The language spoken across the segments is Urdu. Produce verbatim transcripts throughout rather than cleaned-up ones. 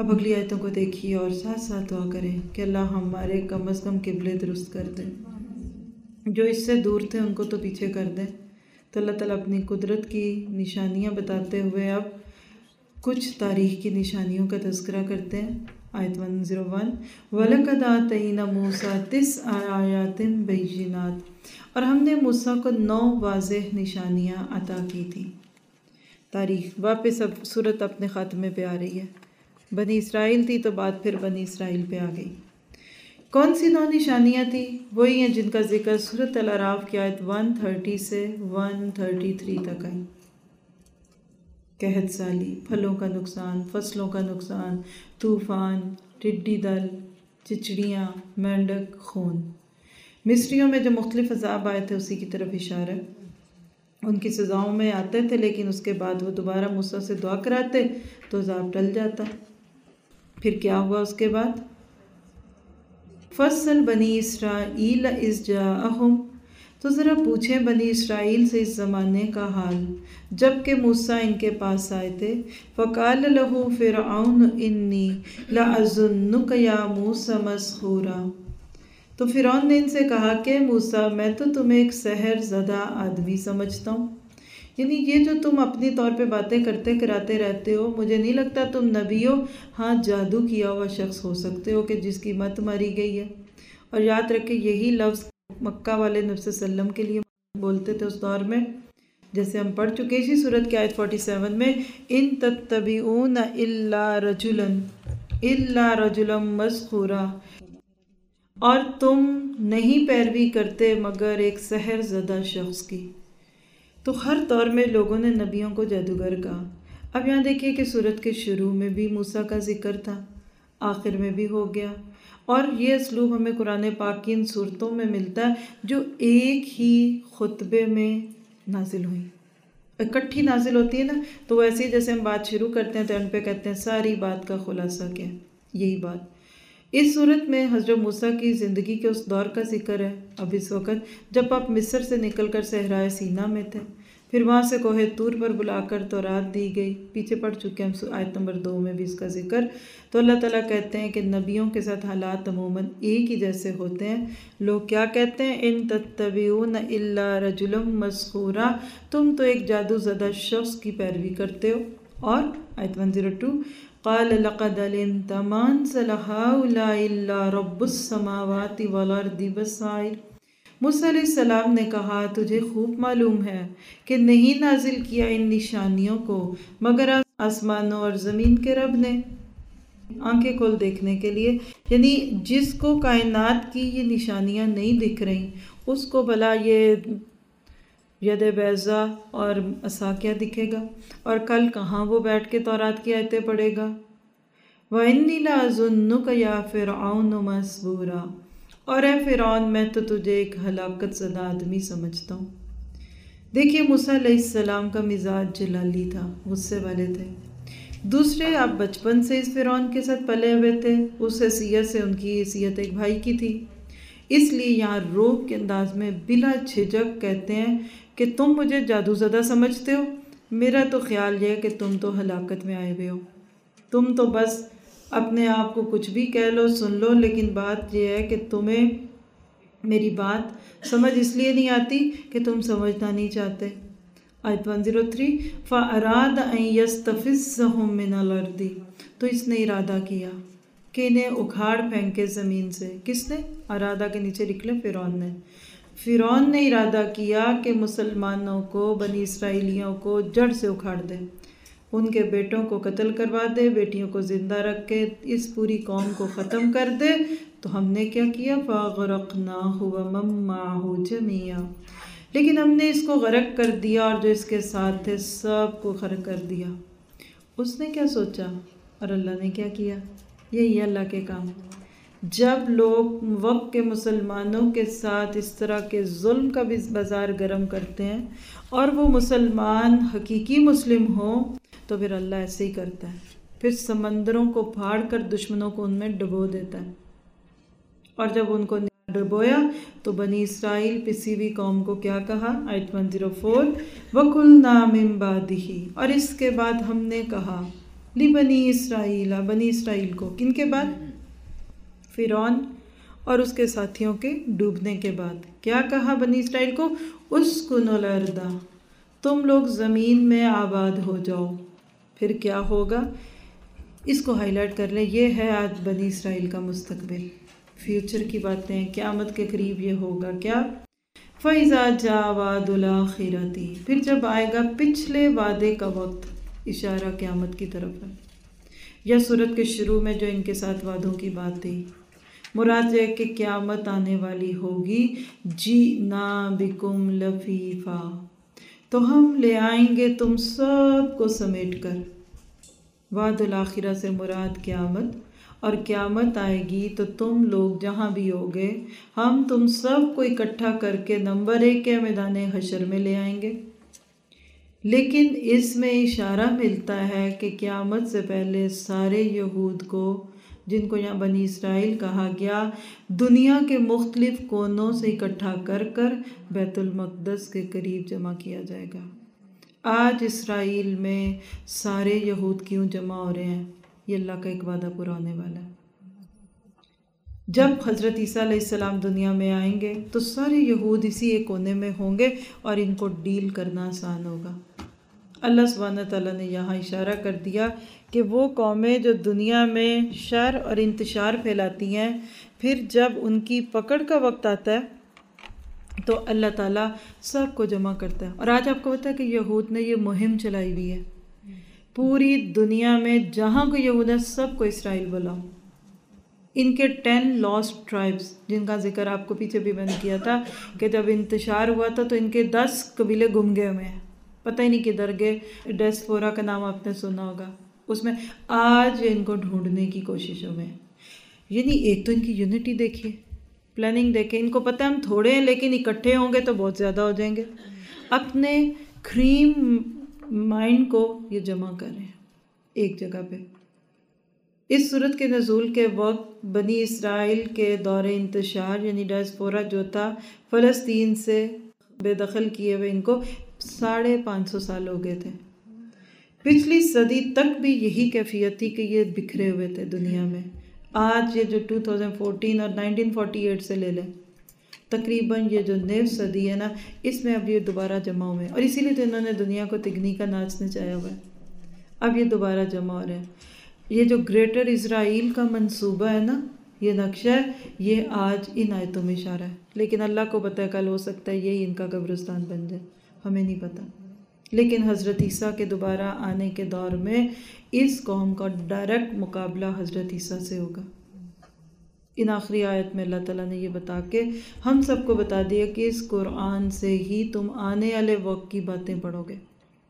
اب اگلی آیتوں کو دیکھیے اور ساتھ ساتھ دعا کریں کہ اللہ ہمارے کم از کم قبلے درست کر دیں، جو اس سے دور تھے ان کو تو پیچھے کر دیں۔ تو اللہ تعالیٰ اپنی قدرت کی نشانیاں بتاتے ہوئے اب کچھ تاریخ کی نشانیوں کا تذکرہ کرتے ہیں۔ آیت ایک سو ایک وَلَقَدْ آتَيْنَا مُوسَىٰ تِسْعَ آیَاتٍ بَيِّنَاتٍ، اور ہم نے موسیٰ کو نو واضح نشانیاں عطا کی تھیں۔ تاریخ واپس اب صورت اپنے خاتمے پہ آ رہی ہے۔ بنی اسرائیل تھی تو بات پھر بنی اسرائیل پہ آ گئی۔ کون سی نو نشانیاں تھیں؟ وہی ہیں جن کا ذکر سورۃ الاعراف کی آیت ایک سو تیس سے ایک سو تینتیس تک آئی۔ قحط سالی، پھلوں کا نقصان، فصلوں کا نقصان، طوفان، ٹڈی دل، چچڑیاں، مینڈک، خون۔ مصریوں میں جو مختلف عذاب آئے تھے اسی کی طرف اشارہ۔ ان کی سزاؤں میں آتے تھے لیکن اس کے بعد وہ دوبارہ موسیٰ سے دعا کراتے تو عذاب ٹل جاتا۔ پھر کیا ہوا اس کے بعد؟ فَاسْأَلْ بَنِي إِسْرَائِيلَ إِذْ جَاءَهُمْ، تو ذرا پوچھیں بنی اسرائیل سے اس زمانے کا حال جب کہ موسیٰ ان کے پاس آئے تھے۔ فَقَالَ لَهُ فِرْعَوْنُ إِنِّي لَأَظُنُّكَ يَا مُوسَىٰ مَسْحُورًا، تو فرعون نے ان سے کہا کہ موسیٰ میں تو تمہیں ایک سحر زدہ آدمی سمجھتا ہوں، یعنی یہ جو تم اپنی طور پہ باتیں کرتے کراتے رہتے ہو، مجھے نہیں لگتا تم نبی ہو، ہاں جادو کیا ہوا شخص ہو سکتے ہو کہ جس کی مت ماری گئی ہے۔ اور یاد رکھیں یہی لفظ مکہ والے نبی صلی اللہ علیہ وسلم کے لیے بولتے تھے اس دور میں، جیسے ہم پڑھ چکے اسی صورت کی آیت سینتالیس میں، ان تتبعون الا رجلا الا رجلا مسحورا، اور تم نہیں پیروی کرتے مگر ایک سحر زدہ شخص کی۔ تو ہر دور میں لوگوں نے نبیوں کو جادوگر کہا۔ اب یہاں دیکھیے کہ سورت کے شروع میں بھی موسیٰ کا ذکر تھا، آخر میں بھی ہو گیا، اور یہ اسلوب ہمیں قرآن پاک کی ان صورتوں میں ملتا ہے جو ایک ہی خطبے میں نازل ہوئی، اکٹھی نازل ہوتی ہے نا، تو ویسے ہی جیسے ہم بات شروع کرتے ہیں تو ان پہ کہتے ہیں ساری بات کا خلاصہ کیا، یہی بات۔ اس صورت میں حضرت موسیٰ کی زندگی کے اس دور کا ذکر ہے۔ اب اس وقت جب آپ مصر سے نکل کر صحرائے سینا میں تھے، پھر وہاں سے کوہ طور پر بلا کر تورات دی گئی، پیچھے پڑھ چکے ہیں آیت نمبر دو میں بھی اس کا ذکر۔ تو اللہ تعالیٰ کہتے ہیں کہ نبیوں کے ساتھ حالات عموماً ایک ہی جیسے ہوتے ہیں۔ لوگ کیا کہتے ہیں؟ ان تتبعون الا رجلا مسحورا، تم تو ایک جادو زدہ شخص کی پیروی کرتے ہو۔ اور آیت ایک سو دو، قال لقد علمت ما انزل هؤلاء الا رب السماوات والارض بصائر، موسیٰ علیہ السلام نے کہا تجھے خوب معلوم ہے کہ نہیں نازل کیا ان نشانیوں کو مگر آسمانوں اور زمین کے رب نے، آنکھیں کھول دیکھنے کے لیے، یعنی جس کو کائنات کی یہ نشانیاں نہیں دکھ رہی اس کو بھلا یہ ید بیضا اور عصا کیا دکھے گا، اور کل کہاں وہ بیٹھ کے تورات کی آیتیں پڑھے گا۔ وَإِنِّي لَأَظُنُّكَ يَا فِرْعَوْنُ مَثْبُورًا، اور اے فرعون میں تو تجھے ایک ہلاکت زدہ آدمی سمجھتا ہوں۔ دیکھیے موسیٰ علیہ السلام کا مزاج جلالی تھا، غصے والے تھے۔ دوسرے آپ بچپن سے اس فرعون کے ساتھ پلے ہوئے تھے، اس حیثیت سے ان کی حیثیت ایک بھائی کی تھی، اس لیے یہاں روب کے انداز میں بلا جھجک کہتے ہیں کہ تم مجھے جادو زدہ سمجھتے ہو، میرا تو خیال یہ ہے کہ تم تو ہلاکت میں آئے ہوئے ہو، تم تو بس اپنے آپ کو کچھ بھی کہہ لو سن لو، لیکن بات یہ ہے کہ تمہیں میری بات سمجھ اس لیے نہیں آتی کہ تم سمجھنا نہیں چاہتے۔ آیت ایک سو تین، فَأَرَادَ أَن يَسْتَفِزَّهُم مِّنَ الْأَرْضِ، تو اس نے ارادہ کیا کہ انہیں اکھاڑ پھینکے زمین سے۔ کس نے؟ ارادہ کے نیچے لکھ لیں فرعون نے۔ فرعون نے ارادہ کیا کہ مسلمانوں کو، بنی اسرائیلیوں کو جڑ سے اکھاڑ دے، ان کے بیٹوں کو قتل کروا دے، بیٹیوں کو زندہ رکھ کے اس پوری قوم کو ختم کر دے۔ تو ہم نے کیا کیا؟ فَأَغْرَقْنَاهُ وَمَن مَّعَهُ جَمِيعًا، لیکن ہم نے اس کو غرق کر دیا اور جو اس کے ساتھ تھے سب کو غرق کر دیا۔ اس نے کیا سوچا اور اللہ نے کیا کیا؟ یہی ہے اللہ کے کام۔ جب لوگ وقت کے مسلمانوں کے ساتھ اس طرح کے ظلم کا بھی بازار گرم کرتے ہیں اور وہ مسلمان حقیقی مسلم ہوں تو پھر اللہ ایسے ہی کرتا ہے، پھر سمندروں کو پھاڑ کر دشمنوں کو ان میں ڈبو دیتا ہے۔ اور جب ان کو ڈبویا تو بنی اسرائیل پسی ہوئی قوم کو کیا کہا؟ آیت ایک سو چار، وَقُلْنَا مِن بَعْدِهِ، اور اس کے بعد ہم نے کہا لی بنی اسرائیل، بنی اسرائیل کو، کن کے بعد؟ فرعون اور اس کے ساتھیوں کے ڈوبنے کے بعد کیا کہا بنی اسرائیل کو؟ اسکنوا الارض، تم لوگ زمین میں آباد ہو جاؤ۔ پھر کیا ہوگا؟ اس کو ہائی لائٹ کر لیں، یہ ہے آج بنی اسرائیل کا مستقبل، فیوچر کی باتیں، قیامت کے قریب یہ ہوگا کیا؟ فَإِذَا جَاءَ وَعْدُ الْآخِرَةِ، پھر جب آئے گا پچھلے وعدے کا وقت، اشارہ قیامت کی طرف ہے، یا سورت کے شروع میں جو ان کے ساتھ وعدوں کی بات تھی، مراد ہے کہ قیامت آنے والی ہوگی، جِئْنَا بِكُمْ لَفِیفًا، تو ہم لے آئیں گے تم سب کو سمیٹ کر۔ وعد الآخرہ سے مراد قیامت، اور قیامت آئے گی تو تم لوگ جہاں بھی ہوگے ہم تم سب کو اکٹھا کر کے نمبر ایک کے میدان حشر میں لے آئیں گے۔ لیکن اس میں اشارہ ملتا ہے کہ قیامت سے پہلے سارے یہود کو، جن کو یہاں بنی اسرائیل کہا گیا، دنیا کے مختلف کونوں سے اکٹھا کر کر بیت المقدس کے قریب جمع کیا جائے گا۔ آج اسرائیل میں سارے یہود کیوں جمع ہو رہے ہیں؟ یہ اللہ کا ایک وعدہ پورا ہونے والا ہے۔ جب حضرت عیسیٰ علیہ السلام دنیا میں آئیں گے تو سارے یہود اسی ایک کونے میں ہوں گے اور ان کو ڈیل کرنا آسان ہوگا۔ اللہ سبحانہ تعالیٰ نے یہاں اشارہ کر دیا کہ وہ قومیں جو دنیا میں شر اور انتشار پھیلاتی ہیں، پھر جب ان کی پکڑ کا وقت آتا ہے تو اللہ تعالیٰ سب کو جمع کرتا ہے۔ اور آج آپ کو پتہ ہے کہ یہود نے یہ مہم چلائی ہوئی ہے، پوری دنیا میں جہاں کو یہود ہے سب کو اسرائیل بلاؤ۔ ان کے ٹین لاسٹ ٹرائبس، جن کا ذکر آپ کو پیچھے بھی میں نے کیا تھا کہ جب انتشار ہوا تھا تو ان کے دس قبیلے گم گئے ہوئے ہیں، پتہ ہی نہیں کدھر گئے۔ ڈیسپورا کا نام آپ نے سنا ہوگا، اس میں آج ان کو ڈھونڈنے کی کوششوں میں، یعنی ایک تو ان کی یونٹی دیکھیے، پلاننگ دیکھیں، ان کو پتہ ہے ہم تھوڑے ہیں لیکن اکٹھے ہوں گے تو بہت زیادہ ہو جائیں گے، اپنے کریم مائنڈ کو یہ جمع کر رہے ہیں ایک جگہ پہ۔ اس صورت کے نزول کے وقت بنی اسرائیل کے دور انتشار یعنی ڈائسپورا جو تھا، فلسطین سے بے دخل کیے ہوئے ان کو ساڑھے پانچ سو سال ہو گئے تھے۔ پچھلی صدی تک بھی یہی کیفیت تھی کہ یہ بکھرے ہوئے تھے دنیا میں۔ آج یہ جو دو ہزار چودہ اور نائنٹین فورٹی ایٹ سے لے لیں، تقریباً یہ جو نئے صدی ہے نا، اس میں اب یہ دوبارہ جمع ہوئے ہیں، اور اسی لیے تو انہوں نے دنیا کو تگنی کا ناچ نچایا ہوا ہے۔ اب یہ دوبارہ جمع ہو رہے ہیں۔ یہ جو گریٹر اسرائیل کا منصوبہ ہے نا، یہ نقشہ ہے، یہ آج ان آیتوں میں اشارہ ہے، لیکن اللہ کو پتہ ہے کل ہو سکتا ہے یہی ان کا قبرستان بن جائے، ہمیں نہیں پتہ۔ لیکن حضرت عیسیٰ کے دوبارہ آنے کے دور میں اس قوم کا ڈائریکٹ مقابلہ حضرت عیسیٰ سے ہوگا۔ ان آخری آیت میں اللہ تعالیٰ نے یہ بتا کے ہم سب کو بتا دیا کہ اس قرآن سے ہی تم آنے والے وقت کی باتیں پڑھو گے،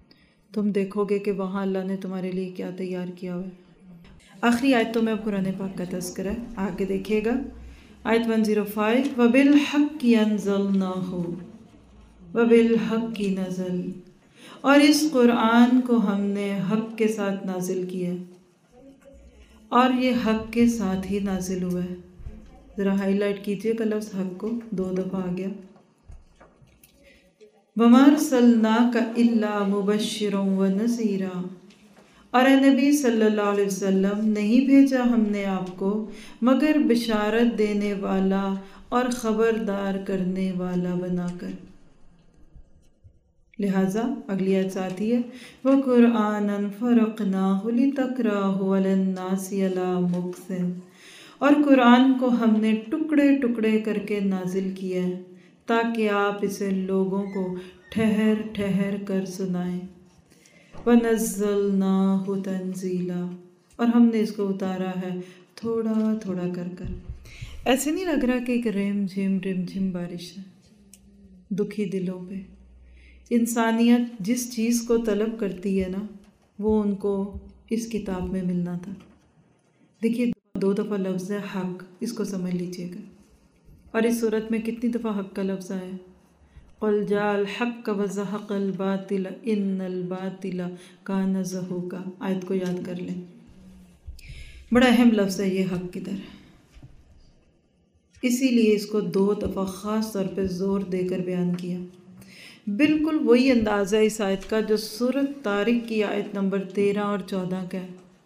تم دیکھو گے کہ وہاں اللہ نے تمہارے لیے کیا تیار کیا ہوا ہے۔ آخری آیتوں میں اب قرآن پاک کا تذکرہ ہے، آگے دیکھیے گا آیت ایک سو پانچ، وَبِالْحَقِّ أَنزَلْنَاهُ، وَبِالْحَقِّ نَزَلَ، اور اس قرآن کو ہم نے حق کے ساتھ نازل کیا اور یہ حق کے ساتھ ہی نازل ہوا ہے۔ ذرا ہائی لائٹ کیجئے کہ لفظ حق کو دو دفعہ آ گیا۔ وَمَا أَرْسَلْنَاكَ إِلَّا مُبَشِّرًا وَنَذِيرًا، اور اے نبی صلی اللہ علیہ وسلم نہیں بھیجا ہم نے آپ کو مگر بشارت دینے والا اور خبردار کرنے والا بنا کر۔ لہٰذا اگلی آیت آتی ہے وَقُرْآنًا فَرَقْنَاهُ لِتَقْرَأَهُ عَلَى النَّاسِ عَلَى مُكْثٍ، اور قرآن کو ہم نے ٹکڑے ٹکڑے کر کے نازل کیا ہے تاکہ آپ اسے لوگوں کو ٹھہر ٹھہر کر سنائیں۔ وَنَزَّلْنَاهُ تَنزِيلًا، اور ہم نے اس کو اتارا ہے تھوڑا تھوڑا کر کر۔ ایسے نہیں لگ رہا کہ ایک رم جھم رم جھم بارش ہے دکھی دلوں پہ۔ انسانیت جس چیز کو طلب کرتی ہے نا، وہ ان کو اس کتاب میں ملنا تھا۔ دیکھیے دو دفعہ لفظ ہے حق، اس کو سمجھ لیجئے گا، اور اس صورت میں کتنی دفعہ حق کا لفظ آیا ہے؟ قُلْ جَاءَ الْحَقُّ وَزَهَقَ الْبَاطِلُ إِنَّ الْبَاطِلَ كَانَ زَهُوقًا۔ آیت کو یاد کر لیں، بڑا اہم لفظ ہے یہ حق کی طرح، اسی لیے اس کو دو دفعہ خاص طور پہ زور دے کر بیان کیا۔ بالکل وہی انداز ہے اس آیت کا جو سورۃ طارق کی آیت نمبر تیرہ اور چودہ کا ہے۔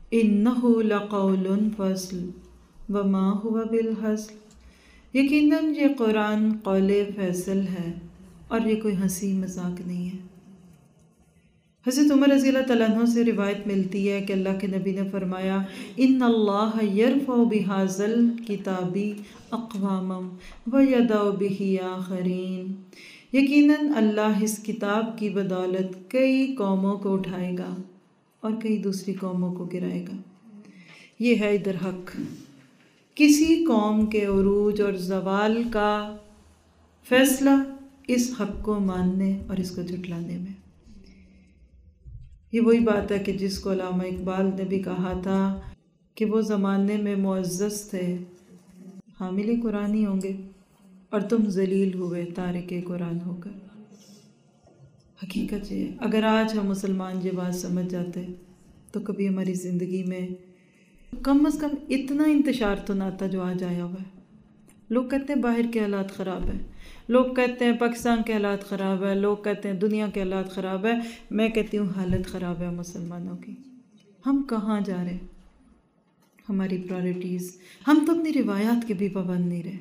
انہ لقول فصل وما هو بالحزل، یقیناً یہ قرآن قول فیصل ہے اور یہ کوئی ہنسی مذاق نہیں ہے۔ حضرت عمر رضی اللہ تعالیٰ عنہ سے روایت ملتی ہے کہ اللہ کے نبی نے فرمایا ان اللہ یرفع بہذا الکتاب اقواما ویضع بہ آخرین، یقیناً اللہ اس کتاب کی بدولت کئی قوموں کو اٹھائے گا اور کئی دوسری قوموں کو گرائے گا۔ یہ ہے ادھر حق، کسی قوم کے عروج اور زوال کا فیصلہ اس حق کو ماننے اور اس کو جھٹلانے میں۔ یہ وہی بات ہے کہ جس کو علامہ اقبال نے بھی کہا تھا کہ وہ زمانے میں معزز تھے، حامل قرآن ہی ہوں گے، اور تم ذلیل ہوئے تارک قرآن ہو کر۔ حقیقت یہ ہے، اگر آج ہم مسلمان یہ بات سمجھ جاتے تو کبھی ہماری زندگی میں کم از کم اتنا انتشار تو نہ آتا جو آج آیا ہوا ہے۔ لوگ کہتے ہیں باہر کے حالات خراب ہیں، لوگ کہتے ہیں پاکستان کے حالات خراب ہے، لوگ کہتے ہیں دنیا کے حالات خراب ہے، میں کہتی ہوں حالت خراب ہے مسلمانوں کی۔ ہم کہاں جا رہے ہیں؟ ہماری پرائرٹیز، ہم تو اپنی روایات کے بھی پابند نہیں رہے۔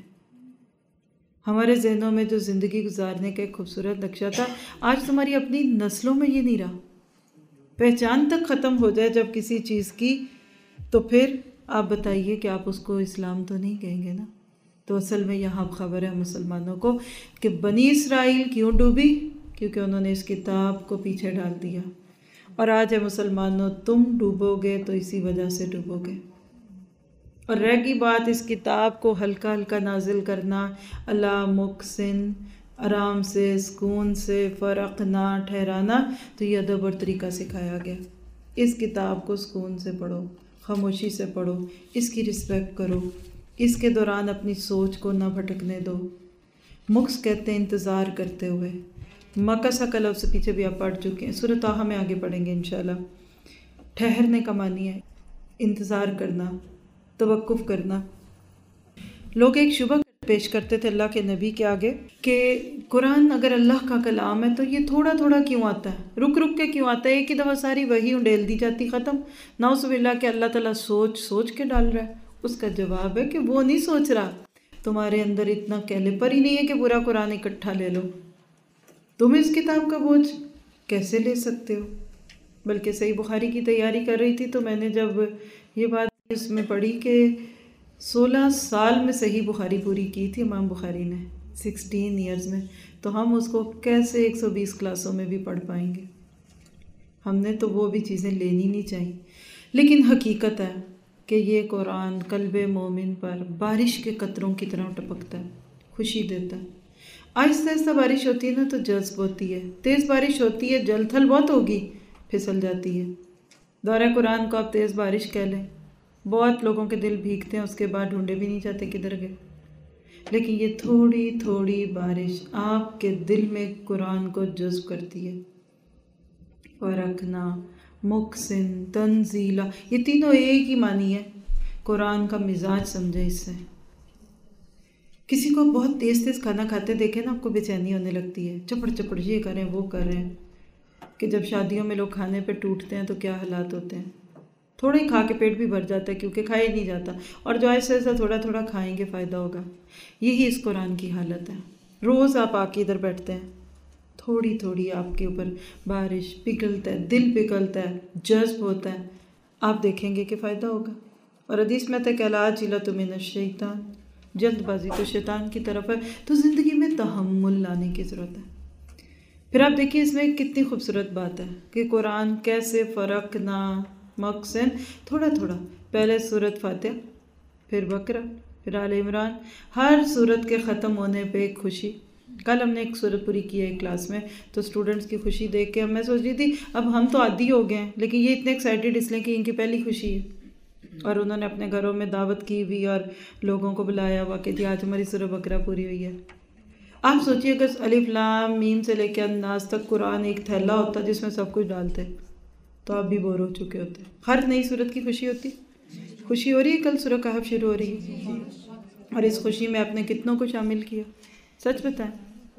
ہمارے ذہنوں میں جو زندگی گزارنے کا ایک خوبصورت نقشہ تھا، آج تمہاری اپنی نسلوں میں یہ نہیں رہا۔ پہچان تک ختم ہو جائے جب کسی چیز کی، تو پھر آپ بتائیے کہ آپ اس کو اسلام تو نہیں کہیں گے نا۔ تو اصل میں یہاں خبر ہے مسلمانوں کو کہ بنی اسرائیل کیوں ڈوبی، کیونکہ انہوں نے اس کتاب کو پیچھے ڈال دیا، اور آج ہے مسلمانوں تم ڈوبو گے تو اسی وجہ سے ڈوبو گے۔ اور رہ گئی بات اس کتاب کو ہلکا ہلکا نازل کرنا، اللہ محسن، آرام سے سکون سے فرق نہ ٹھہرانا، تو یہ ادب اور طریقہ سکھایا گیا۔ اس کتاب کو سکون سے پڑھو، خاموشی سے پڑھو، اس کی رسپیکٹ کرو، اس کے دوران اپنی سوچ کو نہ بھٹکنے دو۔ مکس کہتے ہیں انتظار کرتے ہوئے، مکث کا لفظ سے پیچھے بھی آپ پڑھ چکے ہیں، سورۃ طٰہٰ میں آگے پڑھیں گے انشاءاللہ۔ ٹھہرنے کا معنی ہے انتظار کرنا، توقف کرنا۔ لوگ ایک شبہ پیش کرتے تھے اللہ کے نبی کے آگے کہ قرآن اگر اللہ کا کلام ہے تو یہ تھوڑا تھوڑا کیوں آتا ہے، رک رک کے کیوں آتا ہے، ایک ہی دفعہ ساری وحی انڈیل دی جاتی ختم۔ نعوذ باللہ کہ اللہ تعالیٰ سوچ سوچ کے ڈال رہا ہے۔ اس کا جواب ہے کہ وہ نہیں سوچ رہا، تمہارے اندر اتنا کیلیبر ہی نہیں ہے کہ پورا قرآن اکٹھا لے لو۔ تم اس کتاب کا بوجھ کیسے لے سکتے ہو؟ بلکہ صحیح بخاری کی تیاری کر رہی تھی تو میں نے جب یہ بات اس میں پڑھی کہ سولہ سال میں صحیح بخاری پوری کی تھی امام بخاری نے، سکسٹین ایئرز میں، تو ہم اس کو کیسے ایک سو بیس کلاسوں میں بھی پڑھ پائیں گے؟ ہم نے تو وہ بھی چیزیں لینی نہیں چاہیے۔ لیکن حقیقت ہے کہ یہ قرآن قلب مومن پر بارش کے قطروں کی طرح ٹپکتا ہے، خوشی دیتا ہے۔ آہستہ آہستہ بارش ہوتی ہے نا تو جذب ہوتی ہے، تیز بارش ہوتی ہے جل تھل بہت ہوگی، پھسل جاتی ہے۔ دورہ قرآن کو آپ تیز بارش کہہ لیں، بہت لوگوں کے دل بھیگتے ہیں، اس کے بعد ڈھونڈے بھی نہیں جاتے کدھر گئے۔ لیکن یہ تھوڑی تھوڑی بارش آپ کے دل میں قرآن کو جذب کرتی ہے۔ فرقنا، محسن، تنزیلا، یہ تینوں ایک ہی معنی ہے۔ قرآن کا مزاج سمجھے اس سے۔ کسی کو بہت تیز تیز کھانا کھاتے دیکھیں نا آپ کو بے چینی ہونے لگتی ہے، چپڑ چپڑ یہ کریں وہ کریں، کہ جب شادیوں میں لوگ کھانے پہ ٹوٹتے ہیں تو کیا حالات ہوتے ہیں۔ تھوڑا ہی کھا کے پیٹ بھی بھر جاتا ہے کیونکہ کھایا ہی نہیں جاتا، اور جو ایسا ایسا تھوڑا تھوڑا کھائیں گے فائدہ ہوگا۔ یہی اس قرآن کی حالت ہے۔ روز آپ آ کے ادھر بیٹھتے ہیں، تھوڑی تھوڑی آپ کے اوپر بارش پگھلتا ہے، دل پگھلتا ہے، جذب ہوتا ہے، آپ دیکھیں گے کہ فائدہ ہوگا۔ اور حدیث میں تک العاجلۃ من الشیطان، جلد بازی تو شیطان کی طرف ہے، تو زندگی میں تحمل لانے کی ضرورت ہے۔ پھر آپ دیکھیے اس میں کتنی خوبصورت بات ہے کہ قرآن کیسے فرق نہ مقصن، تھوڑا تھوڑا، پہلے سورۃ فاتحہ، پھر بقرہ، پھر آل عمران، ہر سورت کے ختم ہونے پہ ایک خوشی۔ کل ہم نے ایک سورت پوری کی ہے ایک کلاس میں، تو اسٹوڈنٹس کی خوشی دیکھ کے میں سوچ رہی تھی اب ہم تو عادی ہو گئے ہیں، لیکن یہ اتنے ایکسائٹیڈ اس لیے کہ ان کی پہلی خوشی ہے، اور انہوں نے اپنے گھروں میں دعوت کی بھی اور لوگوں کو بلایا ہوا کہ جی آج ہماری سورہ بقرہ پوری ہوئی ہے۔ آپ سوچیے اگر الف لام میم سے لے کے الناس تک قرآن ایک تھیلا ہوتا جس میں سب کچھ ڈالتے تو آپ بھی بور ہو چکے ہوتے۔ ہر نئی سورت کی خوشی ہوتی، خوشی ہو رہی ہے، کل سورہ کہف شروع ہو رہی ہے، اور اس خوشی میں آپ نے کتنوں کو شامل کیا؟ سچ بتائیں،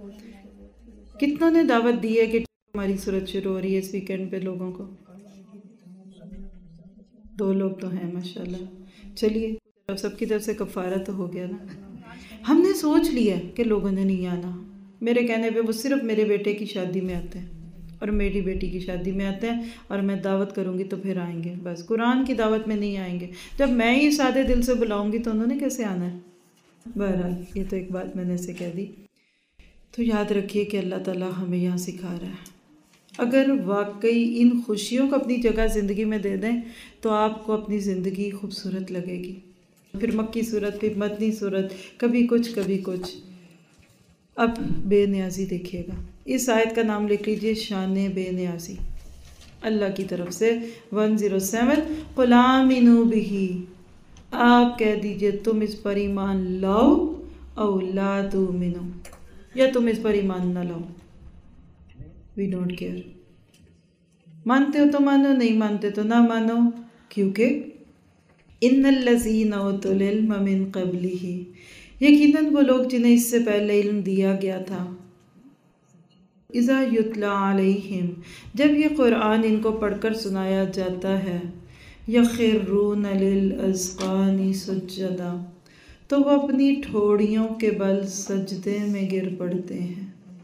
کتنوں نے دعوت دی ہے کہ ہماری سورت شروع ہو رہی ہے اس ویکینڈ پہ لوگوں کو؟ دو لوگ تو ہیں ماشاءاللہ. چلیے اب سب کی طرف سے کفارہ تو ہو گیا نا. ہم نے سوچ لیا کہ لوگوں نے نہیں آنا. میرے کہنے پہ وہ صرف میرے بیٹے کی شادی میں آتے ہیں اور میری بیٹی کی شادی میں آتے ہیں، اور میں دعوت کروں گی تو پھر آئیں گے. بس قرآن کی دعوت میں نہیں آئیں گے. جب میں ہی سادے دل سے بلاؤں گی تو انہوں نے کیسے آنا ہے؟ بہرحال یہ تو ایک بات میں نے اسے کہہ دی. تو یاد رکھیے کہ اللہ تعالیٰ ہمیں یہاں سکھا رہا ہے. اگر واقعی ان خوشیوں کو اپنی جگہ زندگی میں دے دیں تو آپ کو اپنی زندگی خوبصورت لگے گی. پھر مکی صورت، پھر مدنی صورت، کبھی کچھ کبھی کچھ. اب بے نیازی دیکھیے گا. اس آیت کا نام لکھ لیجئے، شان بے نیازی. اللہ کی طرف سے ون زیرو سیون قُلْ آمِنُوا بِهِ، آپ کہہ دیجئے تم اس پر ایمان لاؤ، او لا تؤمنوا، یا تم اس پر ایمان نہ لاؤ. We don't care. مانتے ہو تو مانو، نہیں مانتے تو نہ مانو. کیونکہ ان الذین اوتوا العلم من قبلہ، یقیناً وہ لوگ جنہیں اس سے پہلے علم دیا گیا تھا. اذا یتلیٰ علیہم، جب یہ قرآن ان کو پڑھ کر سنایا جاتا ہے، یخرون للاذقان سجدا، تو وہ اپنی ٹھوڑیوں کے بل سجدے میں گر پڑتے ہیں.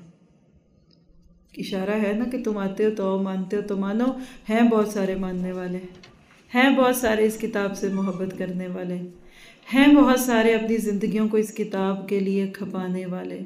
اشارہ ہے نا کہ تم آتے ہو تو مانتے ہو تو مانو. ہیں بہت سارے ماننے والے، ہیں بہت سارے اس کتاب سے محبت کرنے والے، ہیں بہت سارے اپنی زندگیوں کو اس کتاب کے لیے کھپانے والے.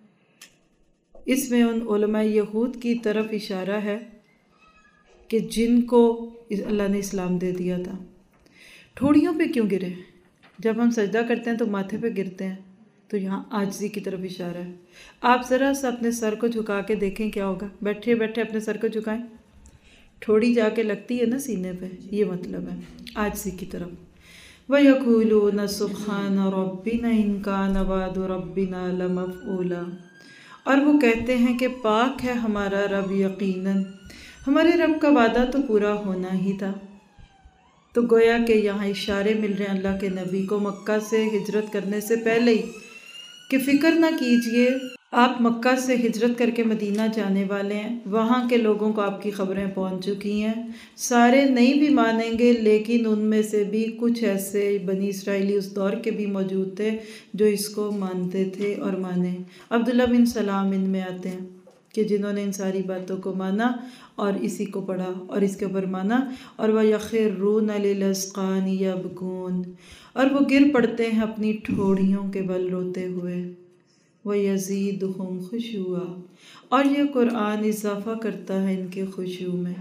اس میں ان علماء یہود کی طرف اشارہ ہے کہ جن کو اللہ نے اسلام دے دیا تھا. ٹھوڑیوں پہ کیوں گرے؟ جب ہم سجدہ کرتے ہیں تو ماتھے پہ گرتے ہیں، تو یہاں عاجزی کی طرف اشارہ ہے. آپ ذرا سا اپنے سر کو جھکا کے دیکھیں کیا ہوگا. بیٹھے بیٹھے اپنے سر کو جھکائیں، ٹھوڑی جا کے لگتی ہے نا سینے پہ. یہ مطلب ہے عاجزی کی طرف. وَيَقُولُونَ سُبْحَانَ رَبِّنَا إِن كَانَ وَعْدُ رَبِّنَا لَمَفْعُولًا، اور وہ کہتے ہیں کہ پاک ہے ہمارا رب، یقیناً ہمارے رب کا وعدہ تو پورا ہونا ہی تھا. تو گویا کہ یہاں اشارے مل رہے ہیں اللہ کے نبی کو مکہ سے ہجرت کرنے سے پہلے ہی کہ فکر نہ کیجئے، آپ مکہ سے ہجرت کر کے مدینہ جانے والے ہیں. وہاں کے لوگوں کو آپ کی خبریں پہنچ چکی ہیں. سارے نہیں بھی مانیں گے، لیکن ان میں سے بھی کچھ ایسے بنی اسرائیلی اس دور کے بھی موجود تھے جو اس کو مانتے تھے اور مانے. عبداللہ بن سلام ان میں آتے ہیں کہ جنہوں نے ان ساری باتوں کو مانا اور اسی کو پڑھا اور اس کے اوپر مانا. اور وَيَخِرُّونَ لِلْأَذْقَانِ يَبْكُونَ، اور وہ گر پڑتے ہیں اپنی ٹھوڑیوں کے بل روتے ہوئے. وَيَزِيدُهُمْ خُشُوعًا، اور یہ قرآن اضافہ کرتا ہے ان کے خشوع میں.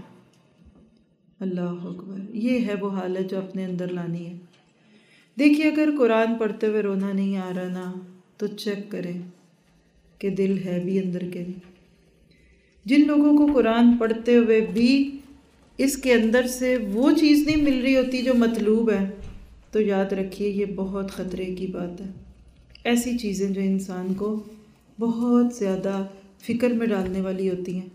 اللہ اکبر. یہ ہے وہ حالت جو اپنے اندر لانی ہے. دیکھیے اگر قرآن پڑھتے ہوئے رونا نہیں آ رہا نا تو چیک کریں کہ دل ہے بھی اندر کے نہیں. جن لوگوں کو قرآن پڑھتے ہوئے بھی اس کے اندر سے وہ چیز نہیں مل رہی ہوتی جو مطلوب ہے، تو یاد رکھیے یہ بہت خطرے کی بات ہے. ایسی چیزیں جو انسان کو بہت زیادہ فکر میں ڈالنے والی ہوتی ہیں.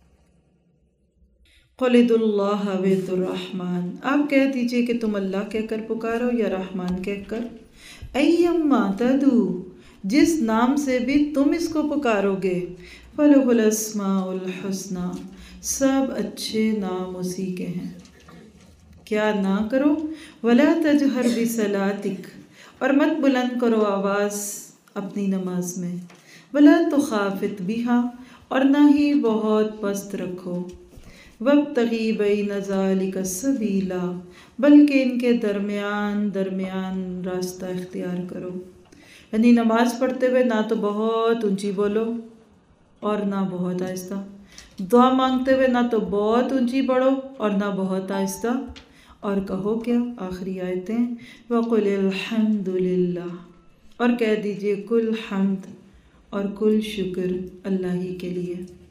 قُلِ ادْعُوا اللَّهَ وَادْعُوا الرَّحْمَٰنَ، آپ کہہ دیجئے کہ تم اللہ کہہ کر پکارو یا رحمان کہہ کر. أَيَّمَّا تَدْعُوا، جس نام سے بھی تم اس کو پکارو گے. فَلَهُ الْأَسْمَاءُ الْحُسْنَىٰ، سب اچھے نام اسی کے ہیں. کیا نہ کرو. وَلَا تَجْهَرْ بِصَلَاتِكَ، اور مت بلند کرو آواز اپنی نماز میں. وَلَا تُخَافِتْ بِهَا، اور نہ ہی بہت پست رکھو. وَابْتَغِ بَيْنَ ذَلِكَ سَبِيلًا، بلکہ ان کے درمیان درمیان راستہ اختیار کرو. یعنی نماز پڑھتے ہوئے نہ تو بہت اونچی بولو اور نہ بہت آہستہ. دعا مانگتے ہوئے نہ تو بہت اونچی پڑھو اور نہ بہت آہستہ. اور کہو کیا؟ آخری آیتیں وَقُلِ الْحَمْدُ لِلَّهِ، اور کہہ دیجئے کل حمد اور کل شکر اللہ ہی کے لیے.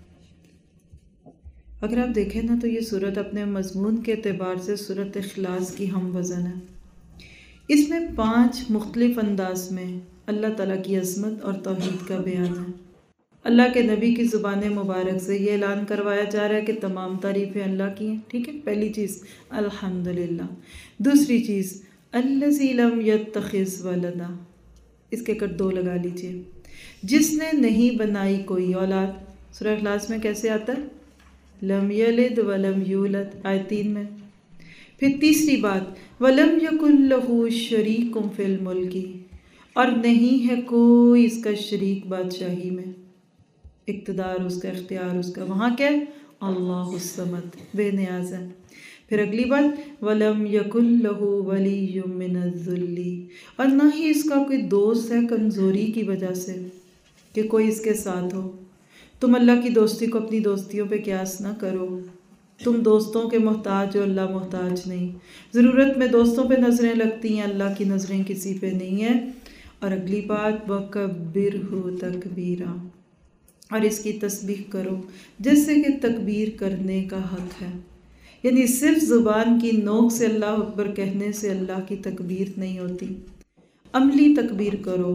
اگر آپ دیکھیں نا تو یہ صورت اپنے مضمون کے اعتبار سے صورت اخلاص کی ہم وزن ہے. اس میں پانچ مختلف انداز میں اللہ تعالیٰ کی عظمت اور توحید کا بیان ہے. اللہ کے نبی کی زبان مبارک سے یہ اعلان کروایا جا رہا ہے کہ تمام تعریفیں اللہ کی ہیں. ٹھیک ہے، پہلی چیز الحمدللہ. دوسری چیز الذی لم یتخذ ولدا، اس کے کٹ دو لگا لیجئے، جس نے نہیں بنائی کوئی اولاد. سورہ اخلاص میں کیسے آتا ہے؟ لم یلد ولم یولد، آیت تین میں. پھر تیسری بات وَلَمْ يَكُنْ لَهُ شَرِيكٌ فِي الْمُلْكِ، اور نہیں ہے کوئی اس کا شریک بادشاہی میں، اقتدار اس کا، اختیار اس کا، وہاں کیا ہے؟ اللہ الصمد، بے نیاز ہے۔ پھر اگلی بات وَلَمْ يَكُنْ لَهُ وَلِيٌّ مِّنَ الذُّلِّ، اور نہ ہی اس کا کوئی دوست ہے کمزوری کی وجہ سے کہ کوئی اس کے ساتھ ہو۔ تم اللہ کی دوستی کو اپنی دوستیوں پہ قیاس نہ کرو، تم دوستوں کے محتاج ہو، اللہ محتاج نہیں۔ ضرورت میں دوستوں پہ نظریں لگتی ہیں، اللہ کی نظریں کسی پہ نہیں ہیں۔ اور اگلی بات وَكَبِّرْهُ تَكْبِيرًا، اور اس کی تسبیح کرو جیسے کہ تکبیر کرنے کا حق ہے، یعنی صرف زبان کی نوک سے اللہ اکبر کہنے سے اللہ کی تکبیر نہیں ہوتی، عملی تکبیر کرو۔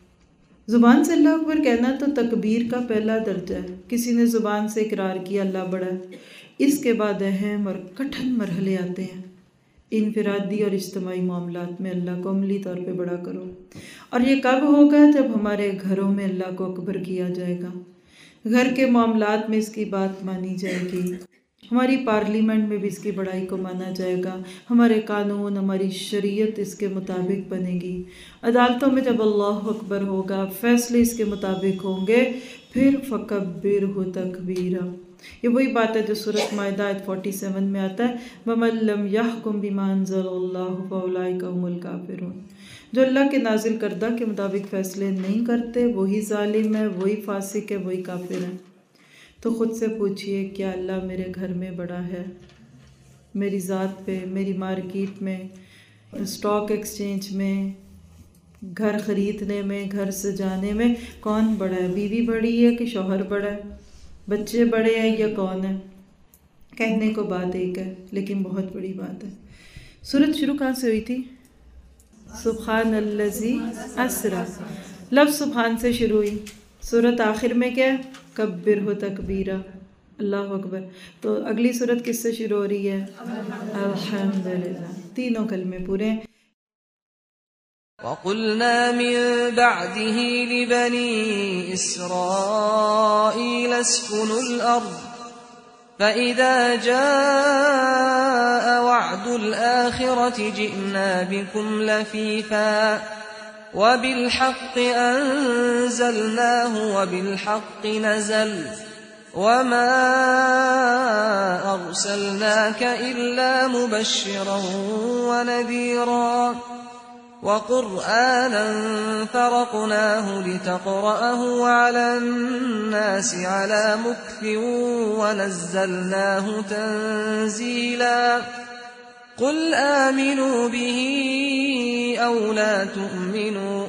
زبان سے اللہ اکبر کہنا تو تکبیر کا پہلا درجہ ہے، کسی نے زبان سے اقرار کیا اللہ بڑا ہے، اس کے بعد اہم اور کٹھن مرحلے آتے ہیں، انفرادی اور اجتماعی معاملات میں اللہ کو عملی طور پہ بڑا کرو۔ اور یہ کب ہوگا؟ جب ہمارے گھروں میں اللہ کو اکبر کیا جائے گا، گھر کے معاملات میں اس کی بات مانی جائے گی، ہماری پارلیمنٹ میں بھی اس کی بڑائی کو مانا جائے گا، ہمارے قانون، ہماری شریعت اس کے مطابق بنے گی، عدالتوں میں جب اللہ اکبر ہوگا، فیصلے اس کے مطابق ہوں گے، پھر فَكَبِّرْهُ تَكْبِيرًا۔ یہ وہی بات ہے جو سورۃ مائدہ آیت سینتالیس میں آتا ہے وَمَن لَّمْ يَحْكُم بِمَا أَنزَلَ اللَّهُ فَأُولَٰئِكَ هُمُ الْكَافِرُونَ، جو اللہ کے نازل کردہ کے مطابق فیصلے نہیں کرتے وہی ظالم ہے، وہی فاسق ہے، وہی کافر ہے۔ تو خود سے پوچھئے کیا اللہ میرے گھر میں بڑا ہے؟ میری ذات پہ، میری مارکیٹ میں، اسٹاک ایکسچینج میں، گھر خریدنے میں، گھر سجانے میں کون بڑا ہے؟ بیوی بڑی ہے کہ شوہر بڑا ہے؟ بچے بڑے ہیں یا کون ہے؟ کہنے کو بات ایک ہے لیکن بہت بڑی بات ہے۔ سورت شروع کہاں سے ہوئی تھی؟ سبحان الذی اسریٰ، لفظ سبحان سے شروع ہوئی۔ سورت آخر میں کیا ہے؟ کبرہ تکبیرا، اللہ اکبر۔ تو اگلی سورت کس سے شروع ہو رہی ہے؟ الحمدللہ، تینوں کلمے پورے ہیں۔ وَقُلْنَا مِن بَعْدِهِ لِبَنِي إِسْرَائِيلَ اسْكُنُوا الْأَرْضَ فَإِذَا جَاءَ وَعْدُ الْآخِرَةِ جِئْنَا بِكُمْ لَفِيفًا وَبِالْحَقِّ أَنزَلْنَاهُ وَبِالْحَقِّ نَزَلَ وَمَا أَرْسَلْنَاكَ إِلَّا مُبَشِّرًا وَنَذِيرًا وَقُرْآنًا فَرَقْنَاهُ لِتَقْرَأَهُ عَلَى النَّاسِ عَلَى مُكْثٍ وَنَزَّلْنَاهُ تَنزِيلًا قُلْ آمِنُوا بِهِ أَوْ لَا تُؤْمِنُوا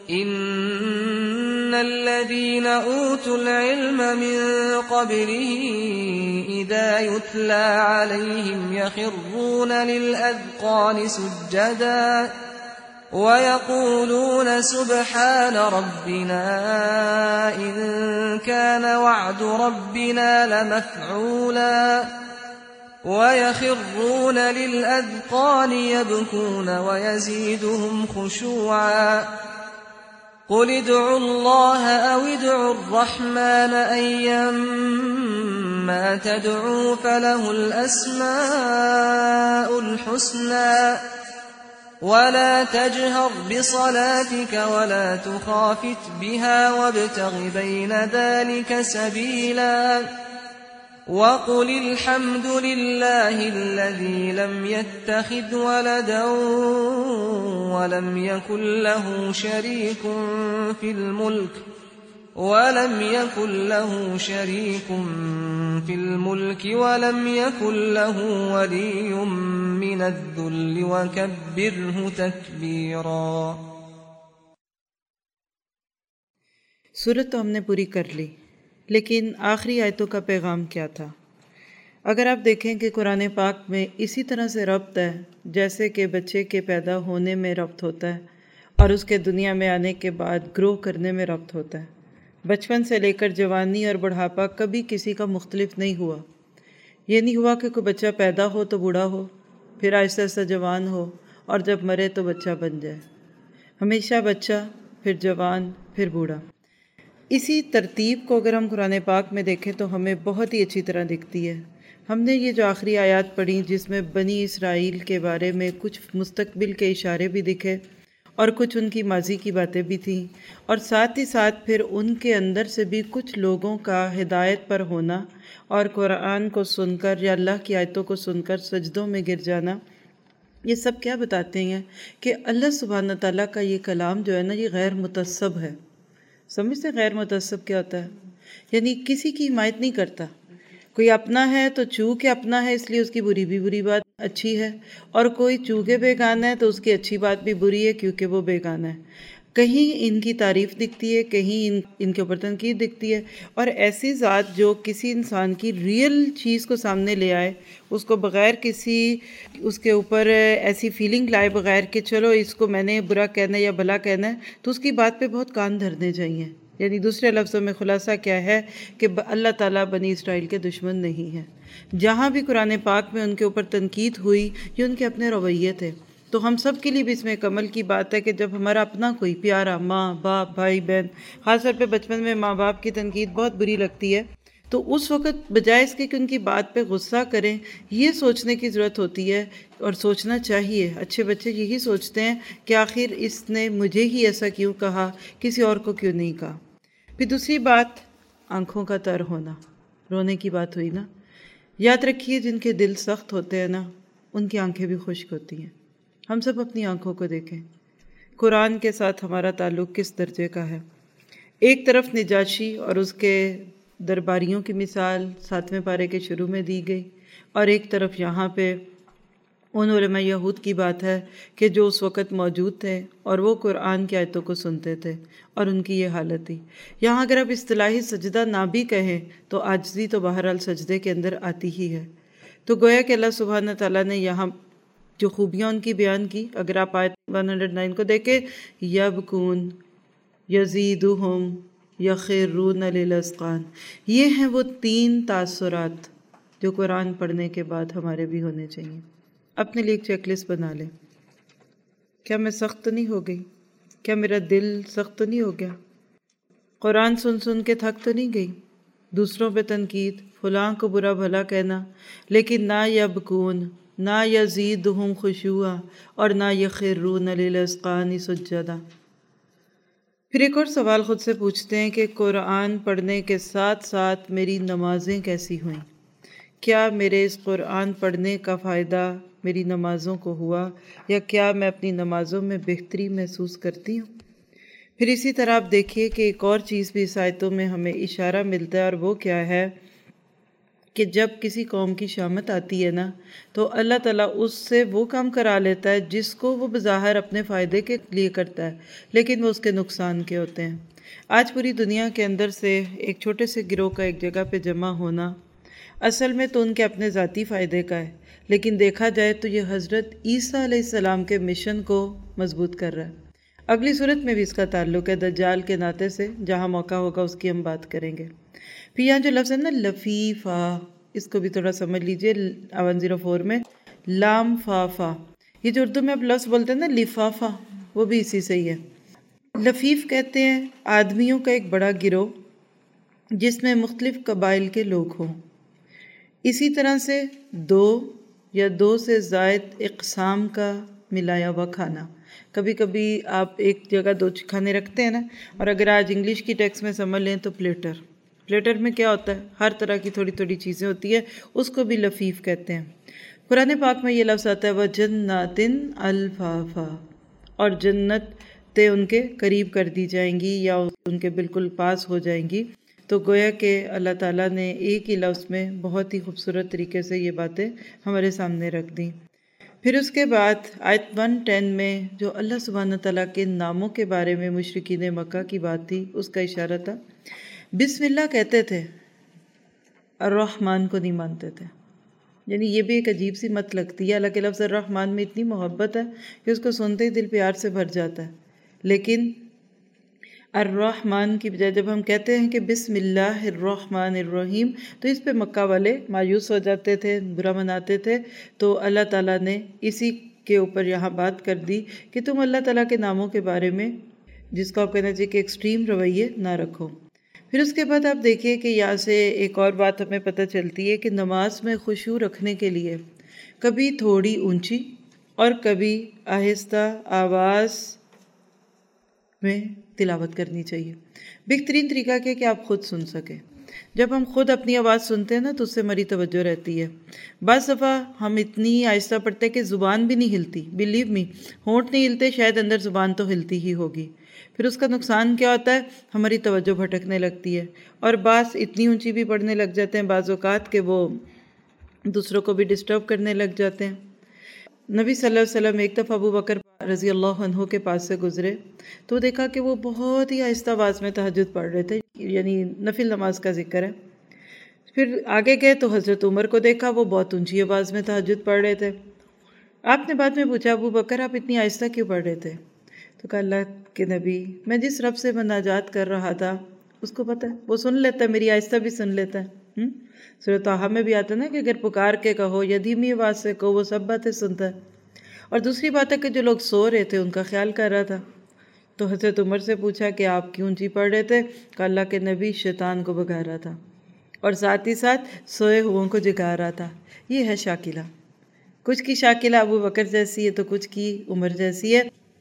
إِنَّ الَّذِينَ أُوتُوا الْعِلْمَ مِنْ قَبْلِهِ إِذَا يُتْلَى عَلَيْهِمْ يَخِرُّونَ لِلْأَذْقَانِ سُجَّدًا وَيَقُولُونَ سُبْحَانَ رَبِّنَا إِن كَانَ وَعْدُ رَبِّنَا لَمَفْعُولًا وَيَخِرُّونَ لِلْأَذْقَانِ يَبْكُونَ وَيَزِيدُهُمْ خُشُوعًا قُلِ ادْعُوا اللَّهَ أَوِ ادْعُوا الرَّحْمَٰنَ أَيًّمَّا تَدْعُوا فَلَهُ الْأَسْمَاءُ الْحُسْنَىٰ وَلَا تَجْهَرْ بِصَلَاتِكَ وَلَا تُخَافِتْ بِهَا وَابْتَغِ بَيْنَ ذَٰلِكَ سَبِيلًا وَقُلِ الْحَمْدُ لِلَّهِ الَّذِي لَمْ يَتَّخِذْ وَلَدًا وَلَمْ يَكُن لَّهُ شَرِيكٌ فِي الْمُلْكِ وَلَمْ يَكُن لَّهُ شَرِيكٌ فِي الْمُلْكِ وَلَمْ يَكُن لَّهُ وَلِيٌّ مِّنَ الذُّلِّ وَكَبِّرْهُ تَكْبِيرًا۔ سورت تو ہم نے پوری کر لی، لیکن آخری آیتوں کا پیغام کیا تھا؟ اگر آپ دیکھیں کہ قرآن پاک میں اسی طرح سے ربط ہے جیسے کہ بچے کے پیدا ہونے میں ربط ہوتا ہے اور اس کے دنیا میں آنے کے بعد گرو کرنے میں ربط ہوتا ہے۔ بچپن سے لے کر جوانی اور بڑھاپا کبھی کسی کا مختلف نہیں ہوا۔ یہ نہیں ہوا کہ کوئی بچہ پیدا ہو تو بوڑھا ہو، پھر آہستہ آہستہ جوان ہو اور جب مرے تو بچہ بن جائے۔ ہمیشہ بچہ، پھر جوان، پھر بوڑھا۔ اسی ترتیب کو اگر ہم قرآن پاک میں دیکھیں تو ہمیں بہت ہی اچھی طرح دکھتی ہے۔ ہم نے یہ جو آخری آیات پڑھی جس میں بنی اسرائیل کے بارے میں کچھ مستقبل کے اشارے بھی دکھے اور کچھ ان کی ماضی کی باتیں بھی تھیں، اور ساتھ ہی ساتھ پھر ان کے اندر سے بھی کچھ لوگوں کا ہدایت پر ہونا اور قرآن کو سن کر یا اللہ کی آیتوں کو سن کر سجدوں میں گر جانا، یہ سب کیا بتاتے ہیں کہ اللہ سبحانہ تعالیٰ کا یہ کلام جو ہے نا یہ غیر متعصب ہے۔ سمجھتے غیر متعصب کیا ہوتا ہے؟ یعنی کسی کی حمایت نہیں کرتا۔ کوئی اپنا ہے تو چونکہ اپنا ہے اس لیے اس کی بری بھی بری بات اچھی ہے، اور کوئی چونکہ بیگانہ ہے تو اس کی اچھی بات بھی بری ہے کیونکہ وہ بیگانہ ہے۔ کہیں ان کی تعریف دکھتی ہے، کہیں ان ان کے اوپر تنقید دکھتی ہے، اور ایسی ذات جو کسی انسان کی ریئل چیز کو سامنے لے آئے، اس کو بغیر کسی اس کے اوپر ایسی فیلنگ لائے، بغیر کہ چلو اس کو میں نے برا کہنا ہے یا بھلا کہنا ہے، تو اس کی بات پہ بہت کان دھرنے چاہیے۔ یعنی دوسرے لفظوں میں خلاصہ کیا ہے کہ اللہ تعالیٰ بنی اسرائیل کے دشمن نہیں ہے۔ جہاں بھی قرآن پاک میں ان کے اوپر تنقید ہوئی، یہ ان کے اپنے رویے تھے۔ تو ہم سب کے لیے بھی اس میں ایک عمل کی بات ہے کہ جب ہمارا اپنا کوئی پیارا ماں باپ بھائی بہن، خاص طور پہ بچپن میں ماں باپ کی تنقید بہت بری لگتی ہے، تو اس وقت بجائے اس کے کہ ان کی بات پہ غصہ کریں، یہ سوچنے کی ضرورت ہوتی ہے اور سوچنا چاہیے۔ اچھے بچے یہی سوچتے ہیں کہ آخر اس نے مجھے ہی ایسا کیوں کہا، کسی اور کو کیوں نہیں کہا۔ پھر دوسری بات آنکھوں کا تر ہونا، رونے کی بات ہوئی نا۔ یاد رکھیے جن کے دل سخت ہوتے ہیں نا، ان کی آنکھیں بھی خشک ہوتی ہیں۔ ہم سب اپنی آنکھوں کو دیکھیں، قرآن کے ساتھ ہمارا تعلق کس درجے کا ہے۔ ایک طرف نجاشی اور اس کے درباریوں کی مثال ساتویں پارے کے شروع میں دی گئی، اور ایک طرف یہاں پہ ان علماء یہود کی بات ہے کہ جو اس وقت موجود تھے اور وہ قرآن کی آیتوں کو سنتے تھے، اور ان کی یہ حالت تھی۔ یہاں اگر آپ اصطلاحی سجدہ نہ بھی کہیں تو عاجزی تو بہرحال سجدے کے اندر آتی ہی ہے۔ تو گویا کہ اللہ سبحانہ تعالیٰ نے یہاں جو خوبیاں ان کی بیان کی، اگر آپ آیت ایک سو نو کو دیکھیں، یبکون یزیدہم یخرون للاذقان، یہ ہیں وہ تین تاثرات جو قرآن پڑھنے کے بعد ہمارے بھی ہونے چاہیے۔ اپنے لیے ایک چیک لسٹ بنا لیں۔ کیا میں سخت نہیں ہو گئی؟ کیا میرا دل سخت نہیں ہو گیا؟ قرآن سن سن کے تھک تو نہیں گئی؟ دوسروں پہ تنقید، فلاں کو برا بھلا کہنا، لیکن نہ یبکون، نہ یزیدہم خشوعا، اور نہ یخرون للاذقان سجدا۔ پھر ایک اور سوال خود سے پوچھتے ہیں کہ قرآن پڑھنے کے ساتھ ساتھ میری نمازیں کیسی ہوئیں؟ کیا میرے اس قرآن پڑھنے کا فائدہ میری نمازوں کو ہوا، یا کیا میں اپنی نمازوں میں بہتری محسوس کرتی ہوں؟ پھر اسی طرح آپ دیکھیے کہ ایک اور چیز بھی اس آیتوں میں ہمیں اشارہ ملتا ہے، اور وہ کیا ہے کہ جب کسی قوم کی شامت آتی ہے نا، تو اللہ تعالیٰ اس سے وہ کام کرا لیتا ہے جس کو وہ بظاہر اپنے فائدے کے لیے کرتا ہے، لیکن وہ اس کے نقصان کے ہوتے ہیں۔ آج پوری دنیا کے اندر سے ایک چھوٹے سے گروہ کا ایک جگہ پہ جمع ہونا اصل میں تو ان کے اپنے ذاتی فائدے کا ہے، لیکن دیکھا جائے تو یہ حضرت عیسیٰ علیہ السلام کے مشن کو مضبوط کر رہا ہے۔ اگلی صورت میں بھی اس کا تعلق ہے دجال کے ناطے سے، جہاں موقع ہوگا اس کی ہم بات کریں گے۔ پھر یہاں جو لفظ ہے نا لفیفہ، اس کو بھی تھوڑا سمجھ لیجئے۔ ایک سو چار میں لام فا فا، یہ جو اردو میں اب لفظ بولتے ہیں نا لفافہ، وہ بھی اسی سے ہی ہے۔ لفیف کہتے ہیں آدمیوں کا ایک بڑا گروہ جس میں مختلف قبائل کے لوگ ہوں۔ اسی طرح سے دو یا دو سے زائد اقسام کا ملایا ہوا کھانا۔ کبھی کبھی آپ ایک جگہ دو کھانے رکھتے ہیں نا، اور اگر آج انگلش کی ٹیکسٹ میں سمجھ لیں تو پلیٹر، پلیٹر میں کیا ہوتا ہے؟ ہر طرح کی تھوڑی تھوڑی چیزیں ہوتی ہیں، اس کو بھی لفیف کہتے ہیں۔ قرآن پاک میں یہ لفظ آتا ہے وَجَنَّاتٍ الْفَافَا، اور جنتیں ان کے قریب کر دی جائیں گی یا ان کے بالکل پاس ہو جائیں گی۔ تو گویا کہ اللہ تعالیٰ نے ایک ہی لفظ میں بہت ہی خوبصورت طریقے سے یہ باتیں ہمارے سامنے رکھ دیں۔ پھر اس کے بعد آیت ایک سو دس میں جو اللہ سبحانہ تعالیٰ کے ناموں کے بارے میں مشرکین مکہ کی بات تھی، اس کا اشارہ تھا۔ بسم اللہ کہتے تھے، الرحمن کو نہیں مانتے تھے۔ یعنی یہ بھی ایک عجیب سی مت لگتی ہے، حالانکہ لفظ الرحمن میں اتنی محبت ہے کہ اس کو سنتے ہی دل پیار سے بھر جاتا ہے، لیکن الرحمن کی بجائے جب ہم کہتے ہیں کہ بسم اللہ الرحمن الرحیم، تو اس پہ مکہ والے مایوس ہو جاتے تھے، برا مناتے تھے۔ تو اللہ تعالیٰ نے اسی کے اوپر یہاں بات کر دی کہ تم اللہ تعالیٰ کے ناموں کے بارے میں جس کو آپ کہنا چاہیے کہ ایکسٹریم رویے نہ رکھو۔ پھر اس کے بعد آپ دیکھیے کہ یہاں سے ایک اور بات ہمیں پتہ چلتی ہے کہ نماز میں خشوع رکھنے کے لیے کبھی تھوڑی اونچی اور کبھی آہستہ آواز میں تلاوت کرنی چاہیے۔ بہترین طریقہ کیا ہے کہ آپ خود سن سکیں۔ جب ہم خود اپنی آواز سنتے ہیں نا تو اس سے ہماری توجہ رہتی ہے۔ بعض دفعہ ہم اتنی آہستہ پڑھتے ہیں کہ زبان بھی نہیں ہلتی، بلیو می، ہونٹ نہیں ہلتے، شاید اندر زبان تو ہلتی ہی ہوگی۔ پھر اس کا نقصان کیا ہوتا ہے؟ ہماری توجہ بھٹکنے لگتی ہے، اور بعض اتنی اونچی بھی پڑھنے لگ جاتے ہیں بعض اوقات کہ وہ دوسروں کو بھی ڈسٹرب کرنے لگ جاتے ہیں۔ نبی صلی اللہ علیہ وسلم ایک دفعہ ابو بکر رضی اللہ عنہ کے پاس سے گزرے تو دیکھا کہ وہ بہت ہی آہستہ آواز میں تہجد پڑھ رہے تھے، یعنی نفل نماز کا ذکر ہے۔ پھر آگے گئے تو حضرت عمر کو دیکھا، وہ بہت اونچی آواز میں تہجد پڑھ رہے تھے۔ آپ نے بعد میں پوچھا ابو بکر آپ اتنی آہستہ کیوں پڑھ رہے تھے؟ تو کہا اللہ کے نبی میں جس رب سے مناجات کر رہا تھا اس کو پتہ ہے، وہ سن لیتا ہے، میری آہستہ بھی سن لیتا ہے۔ سورہ طٰہٰ میں بھی آتا ہے نا کہ اگر پکار کے کہو یا دھیمی آواز سے کہو وہ سب باتیں سنتا ہے۔ اور دوسری بات ہے کہ جو لوگ سو رہے تھے ان کا خیال کر رہا تھا۔ تو حضرت عمر سے پوچھا کہ آپ کیوں اونچی پڑھ رہے تھے؟ کہ اللہ کے نبی شیطان کو بھگا رہا تھا اور ساتھ ہی ساتھ سوئے ہوئوں کو جگا رہا تھا۔ یہ ہے شاکلہ، کچھ کی شاکلہ ابو بکر جیسی ہے تو کچھ کی عمر جیسی ہے۔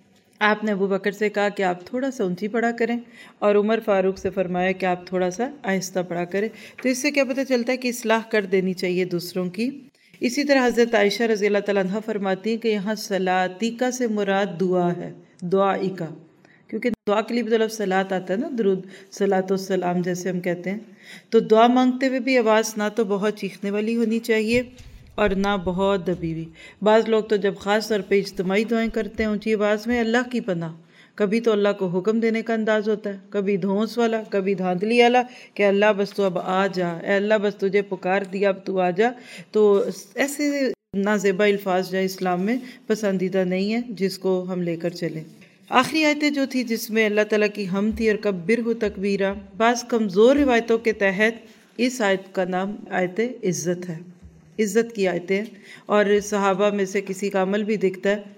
آپ نے ابو بکر سے کہا کہ آپ تھوڑا سا اونچی پڑھا کریں، اور عمر فاروق سے فرمایا کہ آپ تھوڑا سا آہستہ پڑھا کریں۔ تو اس سے کیا پتہ چلتا ہے کہ اصلاح کر دینی چاہیے دوسروں کی۔ اسی طرح حضرت عائشہ رضی اللہ تعالیٰ عنہ فرماتی ہیں کہ یہاں صلاتیکا سے مراد دعا ہے، دعائیکا، کیونکہ دعا کے لیے بھی تو لفظ صلاۃ آتا ہے نا، درود صلاۃ والسلام جیسے ہم کہتے ہیں۔ تو دعا مانگتے ہوئے بھی آواز نہ تو بہت چیخنے والی ہونی چاہیے اور نہ بہت دبی ہوئی۔ بعض لوگ تو جب خاص طور پہ اجتماعی دعائیں کرتے ہیں اونچی آواز میں، اللہ کی پناہ، کبھی تو اللہ کو حکم دینے کا انداز ہوتا ہے، کبھی دھونس والا، کبھی دھاندلی والا کہ اللہ بس تو اب آ جا، اے اللہ بس تجھے پکار دیا اب تو آ جا۔ تو ایسے نازیبا الفاظ جو اسلام میں پسندیدہ نہیں ہے جس کو ہم لے کر چلیں۔ آخری آیتیں جو تھی جس میں اللہ تعالیٰ کی حمد تھی اور کبرہ تکبیرا، بعض کمزور روایتوں کے تحت اس آیت کا نام آیت عزت ہے، عزت کی آیتیں، اور صحابہ میں سے کسی کا عمل بھی دکھتا ہے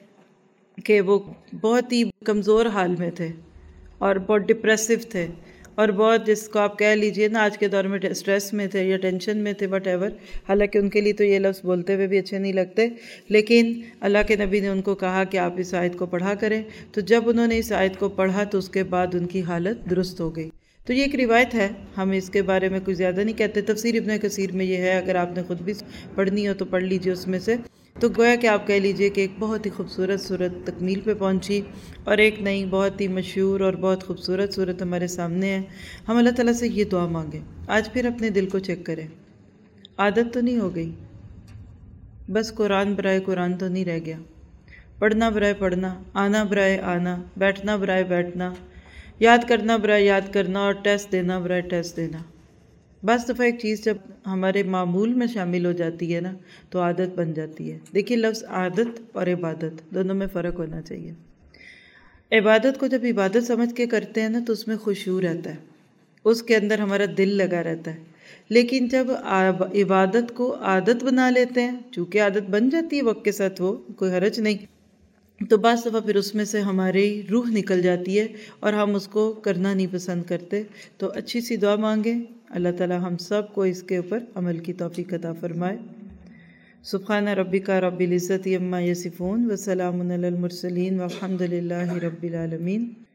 کہ وہ بہت ہی کمزور حال میں تھے اور بہت ڈپریسو تھے اور بہت، جس کو آپ کہہ لیجئے نا آج کے دور میں اسٹریس میں تھے یا ٹینشن میں تھے، وٹ ایور۔ حالانکہ ان کے لیے تو یہ لفظ بولتے ہوئے بھی اچھے نہیں لگتے، لیکن اللہ کے نبی نے ان کو کہا کہ آپ اس آیت کو پڑھا کریں۔ تو جب انہوں نے اس آیت کو پڑھا تو اس کے بعد ان کی حالت درست ہو گئی۔ تو یہ ایک روایت ہے، ہم اس کے بارے میں کچھ زیادہ نہیں کہتے۔ تفسیر ابن کثیر میں یہ ہے، اگر آپ نے خود بھی پڑھنی ہو تو پڑھ لیجئے اس میں سے۔ تو گویا کہ آپ کہہ لیجئے کہ ایک بہت ہی خوبصورت صورت تکمیل پہ پہنچی، اور ایک نئی بہت ہی مشہور اور بہت خوبصورت صورت ہمارے سامنے ہے۔ ہم اللہ تعالیٰ سے یہ دعا مانگیں۔ آج پھر اپنے دل کو چیک کریں، عادت تو نہیں ہو گئی، بس قرآن برائے قرآن تو نہیں رہ گیا، پڑھنا برائے پڑھنا، آنا برائے آنا، بیٹھنا برائے بیٹھنا، یاد کرنا برائے یاد کرنا، اور ٹیسٹ دینا برائے ٹیسٹ دینا۔ بعض دفعہ ایک چیز جب ہمارے معمول میں شامل ہو جاتی ہے نا تو عادت بن جاتی ہے۔ دیکھیے لفظ عادت اور عبادت دونوں میں فرق ہونا چاہیے۔ عبادت کو جب عبادت سمجھ کے کرتے ہیں نا تو اس میں خشوع رہتا ہے، اس کے اندر ہمارا دل لگا رہتا ہے۔ لیکن جب عبادت کو عادت بنا لیتے ہیں، چونکہ عادت بن جاتی ہے وقت کے ساتھ، وہ کوئی حرج نہیں، تو بعض دفعہ پھر اس میں سے ہماری روح نکل جاتی ہے اور ہم اس کو کرنا نہیں پسند کرتے۔ تو اچھی سی دعا مانگیں، اللہ تعالی ہم سب کو اس کے اوپر عمل کی توفیق عطا فرمائے۔ سبحان ربک رب العزت عما یصفون وسلام علی المرسلین والحمد للہ رب العالمین۔